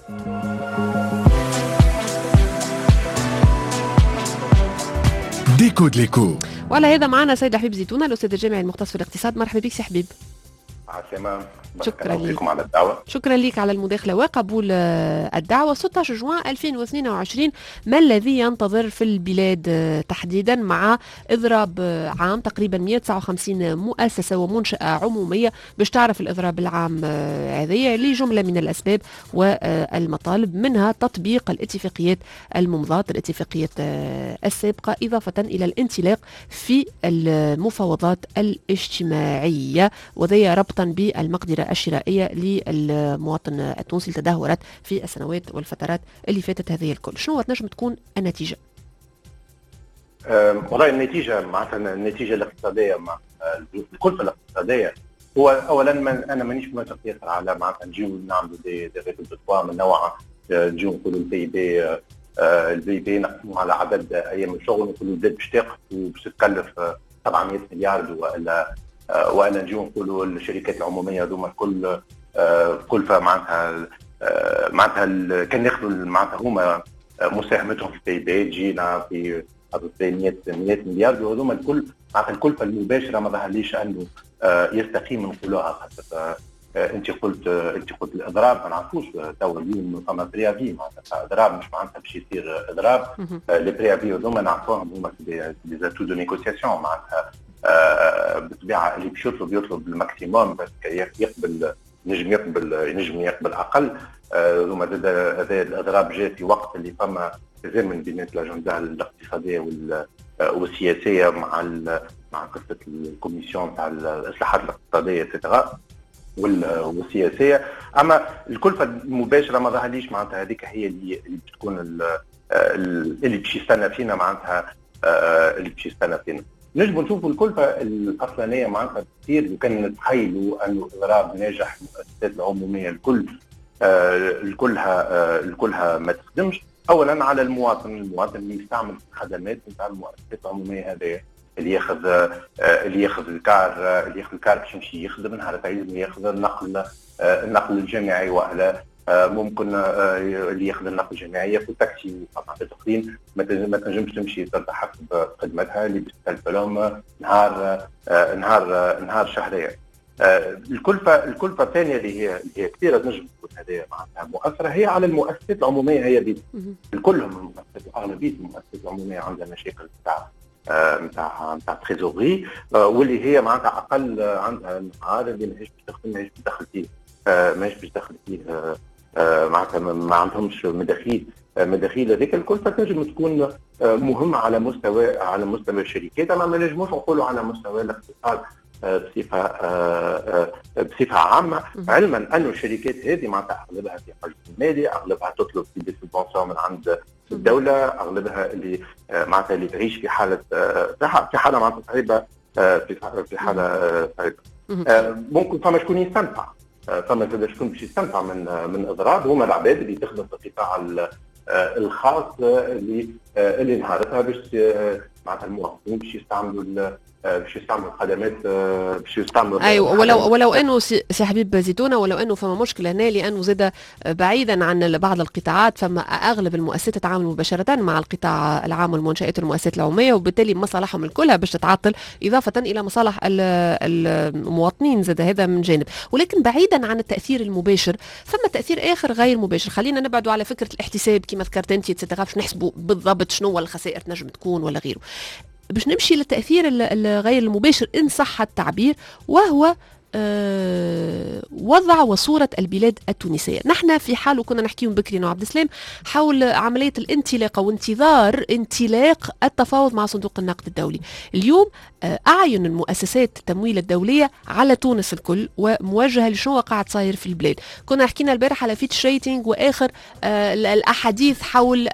ديكود ليكو. وعلى هذا معنا سيد حبيب زيتونة الأستاذ الجامعي المختص في الاقتصاد. مرحبا بك سي حبيب. عسلامة. شكرا لكم على الدعوة. شكرا لك على المداخلة وقبول الدعوة. 16 جوان 2022 ما الذي ينتظر في البلاد تحديدا مع إضراب عام تقريبا 159 مؤسسة ومنشأة عمومية باش تعرف الإضراب العام هذه لجملة من الأسباب والمطالب، منها تطبيق الاتفاقيات الممضاة الاتفاقيات السابقة إضافة إلى الانطلاق في المفاوضات الاجتماعية، وذي ربطا بالمقدرة الشرائية للمواطن التونسي اللي تدهورت في السنوات والفترات اللي فاتت هذه الكل. شنو تنجم تكون النتيجة؟ والله النتيجة معناتها النتيجة الاقتصادية مع الكلفة الاقتصادية هو أولا أنا مانيش موافق ياسر على معناتها نجيو نعملوا دي ريزولتوا من نوعها، نجيو نقولوا البي بي نقسموه على عدد أيام الشغل ونقولوا البلاد باش تاخذ وباش تكلف 700 مليار وأنا نجيو نقولوا الشركات العمومية هذوما الكل كلفة معناتها كان ياخذوا معناتها هما مساهمتهم في البي بي تجينا في 100 مليار، وهذوما الكل معناتها الكلفة المباشرة ما ظهرليش أنه يستقيم نقولوها، خاطر انت قلت الاضراب ما نعرفوش توا اليوم فما بريافي معناتها اضراب مش معناتها باش يصير اضراب. لي بريافي هذوما نعرفوهم هما دي زاتو دو نيغوسياسيون معناتها بالطبيعه اللي باش يطلب الماكسيموم بس يقبل ينجم يقبل اقل. هما هذا الاضراب جاء في وقت اللي فما تزامن بين الاجنده الاقتصاديه والسياسيه مع قصه الكوميسيون تاع الاصلاحات الاقتصاديه اتسيتيرا والسياسيه. اما الكلفه المباشره ما ظهرليش معناتها هذيك هي اللي بتكون اللي باش يستنى فينا معناتها اللي باش يستنى فينا. نجم نشوفوا الكلفه الاصلانيه معناتها كثير وكان نتخيلوا انه اضراب ناجح المؤسسات العموميه الكلها ما تخدمش. اولا على المواطن اللي يستعمل الخدمات نتاع المؤسسات العموميه هذه، اللي ياخذ الكار باش يمشي يخدم نهار عيد، ياخذ النقل الجامعي، ولا ممكن اللي ياخذ النقل الجامعي ياخذ تاكسي وقطعة اخرين ما تنجمش تمشي تلتحق بخدمتها اللي بتكلف لهم نهار شهريا. الكلفه الثانيه اللي هي كثيره تنجم تكون هذه معناتها مؤثره هي على المؤسسات العموميه. هي دي كلهم المؤسسات اغلبيه المؤسسات العموميه عندها مشاكل نتاع تريزوري، واللي هي معناتها اقل عندها نهار اللي ماهيش باش تدخل فيه معناتها ما عندهمش مداخيل هذيك الكلفه تنجم تكون مهمه على مستوى الشركات، اما ما نجموش نقولوا على مستوى الاقتصاد بصفه عامه، علما انه الشركات هذه معناتها اغلبها في حاجه المالي، اغلبها تطلب في دي سبونسيون من عند الدوله، اغلبها اللي معناتها اللي تعيش في حاله معناتها صعيبه، في حاله صعيبه. ممكن فما شكون يستنفع، فما شكون باش يستنفع من اضراب، هما العباد اللي تخدم في القطاع الخاص اللي نهارتها باش معناتها المواطنين باش يستعملوا الخدمات، باش يستعملوا. ايوه، ولو انه سي حبيب زيتونه، ولو انه فما مشكله هنا، لانه زاد بعيدا عن بعض القطاعات فما اغلب المؤسسات تتعامل مباشره مع القطاع العام والمنشات والمؤسسات العموميه، وبالتالي مصالحهم الكلها باش تتعطل، اضافه الى مصالح المواطنين زاد هذا من جانب. ولكن بعيدا عن التاثير المباشر فما تاثير اخر غير مباشر. خلينا نبعدوا على فكره الاحتساب كما ذكرت انت، باش نحسبوا بالضبط شنو الخسائر تنجم تكون ولا غيره، باش نمشي للتأثير الغير المباشر إن صح التعبير، وهو وضع وصورة البلاد التونسية. نحن في حال وكنا نحكيهم بكري وعبد السلام حول عملية الانطلاق وانتظار انطلاق التفاوض مع صندوق النقد الدولي. اليوم أعين المؤسسات التمويل الدولية على تونس الكل وموجهة لشنو قاعد صاير في البلاد. كنا حكينا البارح على فيتش ريتنج وآخر الأحاديث حول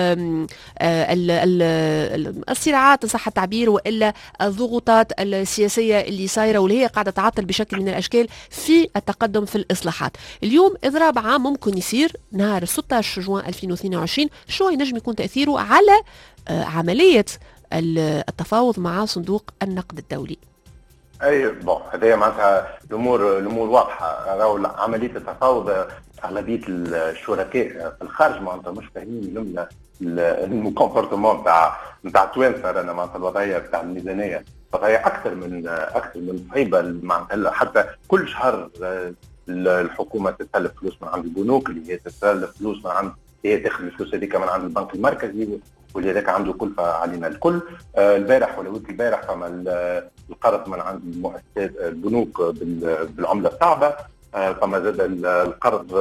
الصراعات صح التعبير وإلا الضغوطات السياسية اللي صايرة واللي هي قاعدة تعطل بشكل من الأشكال في التقدم في الإصلاحات. اليوم إضراب عام ممكن يصير نهار 16 جوان 2022، شو ينجم يكون تأثيره على عملية التفاوض مع صندوق النقد الدولي؟ اي هذه معناتها الامور واضحه. راهو عمليه التفاوض اغلبيه الشركاء في الخارج معناتها مش فاهمين الكومبورتمون نتاع التوانسه. رانا معناتها الوضعيه نتاع الميزانيه وضعيه اكثر من صعيبه معناتها. حتى كل شهر الحكومه تستلف فلوس من عند البنوك، اللي هي تستلف فلوس من عند، هي تاخذ الفلوس هذيك من عند البنك المركزي، ولذلك عنده كلفه علينا الكل. البارح ولا ولد البارح فما القرض من عند المؤسسات البنوك بالعمله الصعبه، فما زاد القرض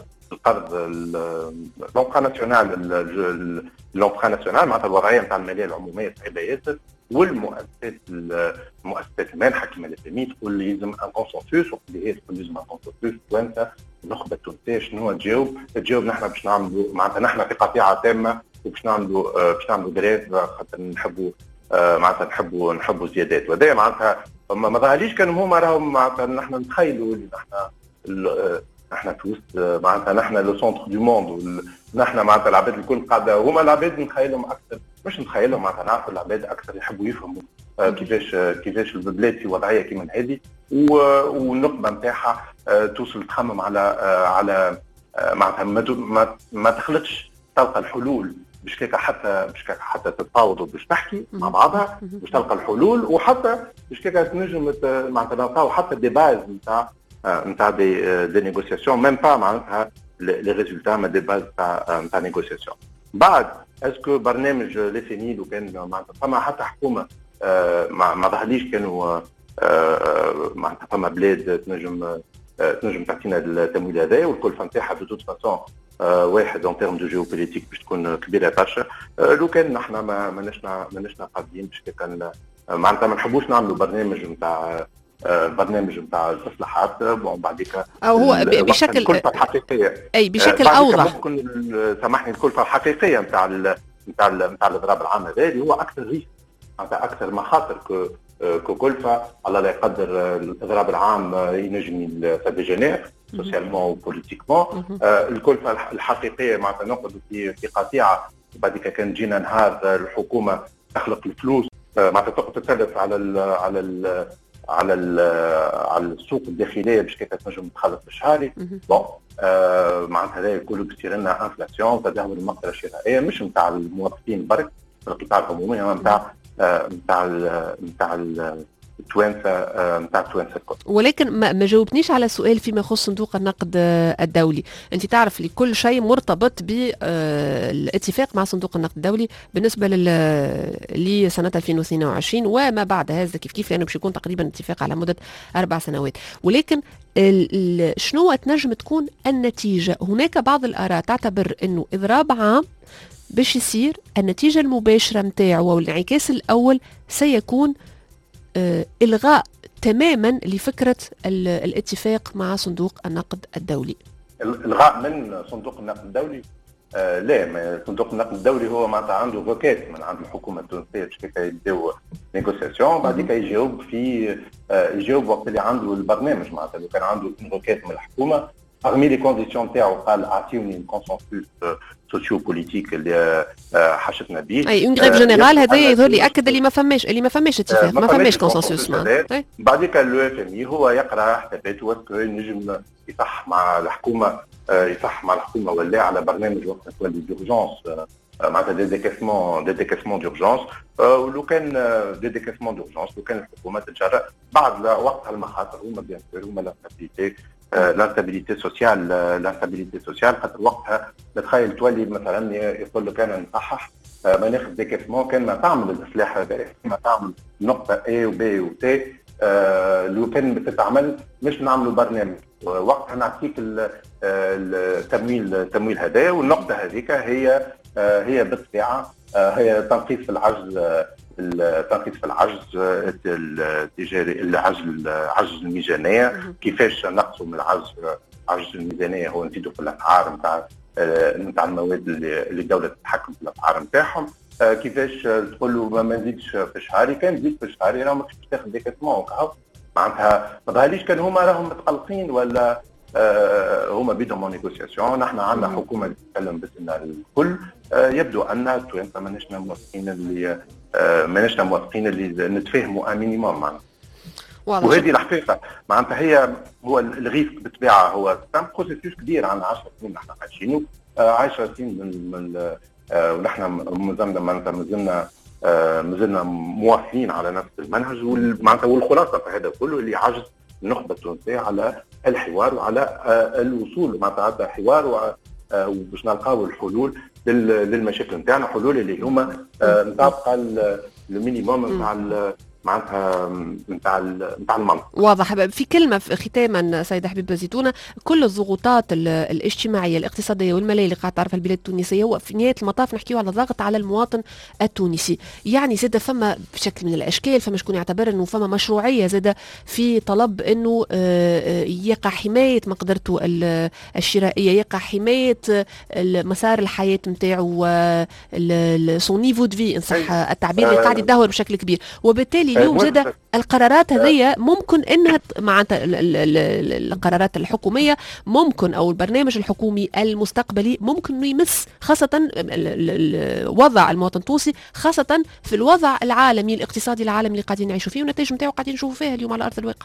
لونترا ناسيونال معناتها الوضعيه نتاع الماليه العموميه صعيبه ياسر. والمؤسسات المانحه كما الفمي تقول يلزم ان كونسنسوس، وقت هي تقول يلزم ان كونسنسوس. وانت النخبه التونسيه شنو تجاوب نحن باش نعملوا معناتها نحن في قطيعه تامه وباش نعملوا جريف خاطر نحبوا زيادات. وهذا معناتها ما ظهرليش كانوا هما راهم معناتها نحن نتخيلوا اللي نحن في وسط معناتها نحن لو سونتر دو موند، نحن معناتها العباد الكل قاعده هما العباد نتخيلهم اكثر، مش نتخيلهم معناتها نعرفوا العباد اكثر يحبوا يفهموا كيفاش البلاد في وضعيه كيما هذه، والنقطه نتاعها توصل تخمم على معناتها ما تخلطش تلقى الحلول باش كيكا حتى تتفاوض وباش تحكي مع بعضها باش تلقى الحلول، وحتى باش كيكا تنجم معناتها نلقاو حتى دي باز نتاع دي نيغوسياسيون ميم با معناتها لي ريزولتا ما دي باز نتاع نيغوسياسيون. بعد اسكو برنامج لي فيني لو كان معناتها فما حتى حكومه ما ظهرليش كانوا معناتها فما بلاد تنجم تعطينا التمويل هذا، والكلفه نتاعها دو توت فاسون واحد اون تيرم دو جيوبوليتيك باش تكون كبيره برشا. لو كان نحن ماناش قادرين باش كان معناتها ما نحبوش نعملوا برنامج نتاع الاصلاحات بعديك او هو بشكل الكلفه الحقيقيه اي بشكل اوضح. ممكن سامحني الكلفه الحقيقيه نتاع الاضراب العام هذا اللي هو اكثر ريسك، اكثر مخاطر ككلفه. الله لا يقدر الاضراب العام ينجم يتدجنير سوسيالمون وبوليتيكمون. الكلفه الحقيقيه معناتها نقعدوا في قطيعه وبعد كان جينا نهار الحكومه تخلق الفلوس معناتها تقعد تتلف على السوق الداخليه باش كيف تنجم تخلص بالشهري. بون معناتها هذا كله بيصير لنا انفلاسيون تدهور المقدره الشرائيه مش نتاع الموظفين برك في القطاع العمومي، نتاع التوانسه الكل. ولكن ما جاوبنيش على سؤال فيما يخص صندوق النقد الدولي. انت تعرف لكل شيء مرتبط بالاتفاق مع صندوق النقد الدولي بالنسبه لسنه 2022 وما بعد هذا كيف لانه باش يكون تقريبا اتفاق على مده 4 سنوات. ولكن شنو تنجم تكون النتيجه؟ هناك بعض الاراء تعتبر انه اضراب عام باش يصير النتيجه المباشره نتاعو والانعكاس الاول سيكون إلغاء تماما لفكرة الاتفاق مع صندوق النقد الدولي. إلغاء من صندوق النقد الدولي؟ لا، صندوق النقد الدولي هو معناتها عنده روكات من عند الحكومة التونسية باش كيف يبداو نيغوسياسيون، بعد كي يجاوب وقت اللي عنده البرنامج. معناتها لو كان عنده روكات من الحكومة parmi les conditions تاعو قال اعطيوني الكونسنسوس سوسيو بوليتيك اللي حشتنا به. اي اون غريف جينيرال هذا يظهر لي اكد اللي ما فماش اتفاق، ما فماش كونسنسوس. بعد كده لو اف ام اي هو يقرا حسابات واسكو ينجم يصح مع الحكومه ولا على برنامج وقت دي دورجونس معناتها دي ديكاسمون دورجونس. ولو كان دي ديكاسمون دورجونس لو كان الحكومه تتجرأ بعد وقتها المخاطر هما بيان سور هما لانستابيليتي سوسيال خاطر وقتها نتخيل تولي مثلا يقول لك انا نصحح ما ناخذ ديكاسمون كان ما تعمل الاصلاح هذا، ما تعمل نقطه A و B و T لو كان بتتعمل مش نعملوا برنامج وقتها نعطيك التمويل هذا. والنقطه هذيك هي بالطبيعه هي تنقيص في العجز التجاري، العجز الميزانيه. كيفاش نقصوا من عجز الميزانيه؟ هو نزيدوا في الاسعار نتاع المواد اللي الدوله تتحكم في الاسعار نتاعهم. كيفاش تقول له ما نزيدش في الشهري؟ كان تزيد في الشهري راه ماكش تاخذ ديكاسمون معناتها ما ظهرليش كان هما راهم متقلقين ولا هما بيدهم نيغوسياسيون. نحن عندنا حكومه تتكلم باسم الكل. يبدو ان التوانسه ماناش موافقين اللي نتفاهموا مينيموم معنا. وهذه الحقيقه معناتها هو الغيث بالطبيعه هو بروسيسوس كبير عن 10 سنين نحن عايشينه 10 سنين من ونحن مازلنا مواصلين على نفس المنهج معناتها والخلاصه في هذا كله اللي عجز النخبه التونسيه على الحوار وعلى الوصول معناتها حوار وباش نلقاو الحلول للمشاكل نتاعنا، حلول اللي هما نطابق المينيموم نتاع معناتها نتاع المنطق. واضح. في كلمه ختاما سيد حبيب زيتونه، كل الضغوطات الاجتماعيه الاقتصاديه والماليه اللي قاعد تعرفها البلاد التونسيه هو في نهايه المطاف نحكيو على ضغط على المواطن التونسي. يعني زاد فما بشكل من الاشكال فما شكون يعتبر انه فما مشروعيه زاد في طلب انه يقع حمايه مقدرته الشرائيه، يقع حمايه مسار الحياه نتاعو، سون نيفو دو في ان صح التعبير، اللي قاعد يتدهور بشكل كبير. وبالتالي اليوم زاد القرارات هذه ممكن انها معناتها القرارات الحكوميه ممكن او البرنامج الحكومي المستقبلي ممكن انه يمس خاصه وضع المواطن التونسي، خاصه في الوضع العالمي الاقتصادي العالمي اللي قاعدين نعيشوا فيه والنتائج نتاعو قاعدين نشوفوا فيها اليوم على ارض الواقع.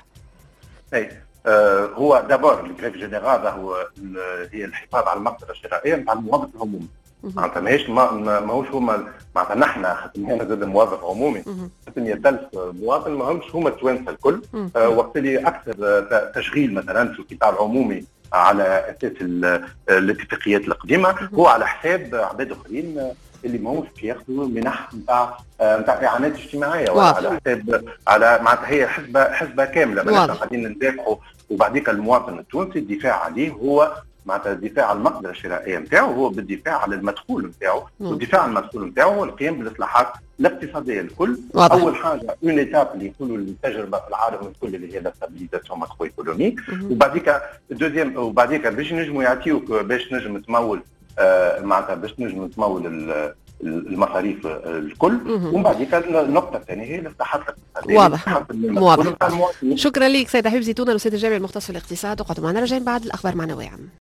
هو دابور الجريف جينيرال هو هي الحفاظ على المقدره الشرائيه نتاع الموظف العمومي. معناتها ماهوش هما معناتها نحن خدمنا زاد موظف عمومي 600,000 مواطن ماهمش هما التوانسه الكل. وقت اللي اكثر تشغيل مثلا في القطاع العمومي على اساس الاتفاقيات القديمه هو على حساب عباد اخرين اللي ماهوش كياخذوا منح نتاع اعانات اجتماعيه، ولا على حساب على معناتها هي حسبه كامله معناتها قاعدين ندافعوا. وبعديك المواطن التونسي الدفاع عليه هو معناتها الدفاع على المقدره الشرائيه نتاعو، هو بالدفاع على المدخول نتاعو، والدفاع على المدخول نتاعو هو القيام بالاصلاحات الاقتصاديه الكل. اول حاجه اون ايتاب اللي يقولوا التجربه في العالم الكل اللي هي لاستابيليزاسيون ماكرو ايكونوميك، وبعديك الدوزيام وبعديك باش نجموا يعطيوك باش نجم تمول معناتها باش نجم تمول المصاريف الكل. ومن بعد النقطه الثانيه هي الاصلاحات الاقتصاديه. واضح. شكرا لك سيد حبيب زيتونه الاستاذ الجامعي المختص في الاقتصاد، وقعدوا معنا راجعين بعد الاخبار معنا واعم.